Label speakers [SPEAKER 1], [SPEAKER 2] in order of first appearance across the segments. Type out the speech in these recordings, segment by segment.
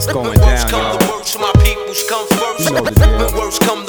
[SPEAKER 1] It's going down, yo.
[SPEAKER 2] The worst, my peoples come first.
[SPEAKER 1] You know the deal.
[SPEAKER 2] When worst come the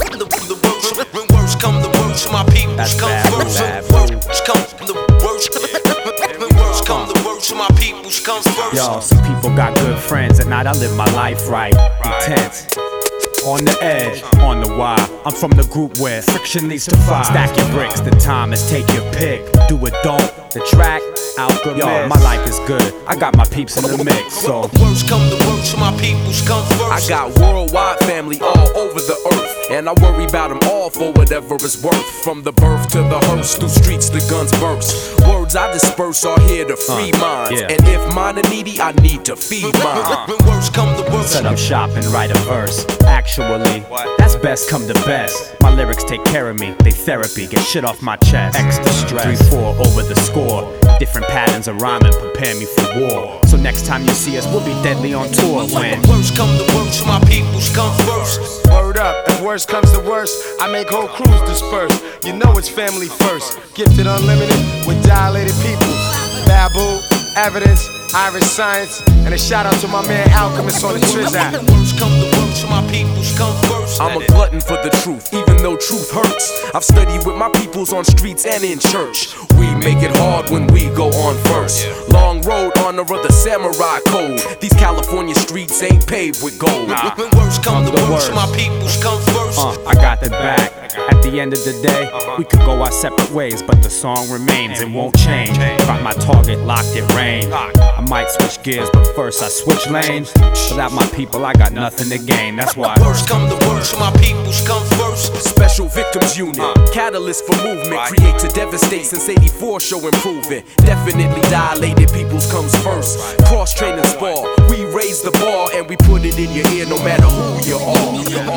[SPEAKER 2] worst. When worst come the worst, my peoples come first. Worst come the worst. When worst come the worst, my peoples come first.
[SPEAKER 1] Yo, some people got good friends. At night I live my life right. Intense. On the edge, on the wire. I'm from the group where friction leads to fire. Stack your bricks, the time is take your pick. Do it, don't. The track, Alchemist. Yo, my life is good. I got my peeps in the mix, so.
[SPEAKER 2] Worst come the worst, my peoples come first.
[SPEAKER 3] I got worldwide family all over the earth, and I worry about them all for whatever it's worth. From the birth to the hearse, through streets the guns burst. Words I disperse are here to free minds, and if mine are needy, I need to feed mine.
[SPEAKER 2] When worst come the worst.
[SPEAKER 1] Set up shop and write a verse. Actually, that's best come to best. My lyrics take care of me, they therapy, get shit off my chest. Extra stress, 3-4 over the score. Different patterns of rhyming prepare me for war. So next time you see us, we'll be deadly on tour. When
[SPEAKER 2] worst come the worst, my peoples come first.
[SPEAKER 4] Word up, if worst comes to worst, I make whole crews disperse. You know it's family first. Gifted unlimited with dilated people. Babu, Evidence, Irish Science, and a shout out to my man Alchemist on the Trizak.
[SPEAKER 2] Worst come the worst, my peoples come first.
[SPEAKER 3] I'm a glutton for the truth, even though truth hurts. I've studied with my peoples on streets and in church. We make it hard when we go on first. Long road, honor of the samurai code. These California streets ain't paved with gold.
[SPEAKER 2] When worst come the worst, my peoples come first.
[SPEAKER 1] I got the back. At the end of the day, we could go our separate ways, but the song remains and won't change. Got my target locked in range. I might switch gears, but first I switch lanes. Without my people, I got nothing to gain. That's why
[SPEAKER 2] worst come the worst, my peoples come first.
[SPEAKER 3] Special Victims Unit, catalyst for movement, create to devastate since '84, show improvement. Definitely dilated peoples comes first. Cross train and spar, we raise the bar and we put it in your ear no matter who you are.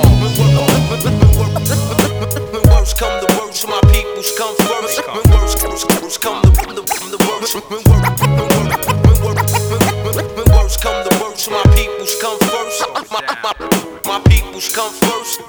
[SPEAKER 2] When worst come the worst, my peoples come first. When worst come the worst. When worst come the worst, my peoples come first. My peoples come first.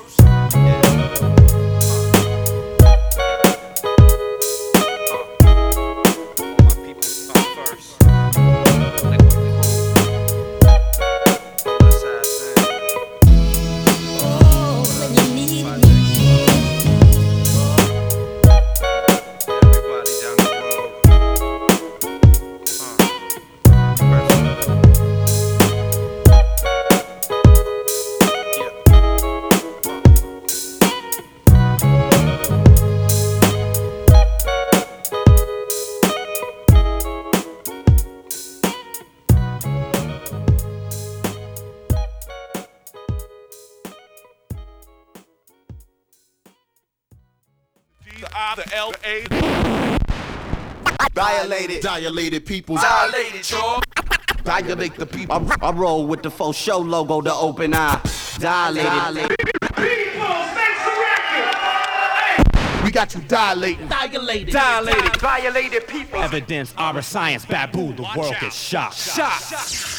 [SPEAKER 5] The L.A.
[SPEAKER 6] Dilated people.
[SPEAKER 2] Dilated, y'all.
[SPEAKER 6] Dilate the people. I roll with the faux show logo, the open eye. Dilated. We got you dilating.
[SPEAKER 2] Dilated people.
[SPEAKER 1] Evidence, Irish Science, Babu, the world gets shot.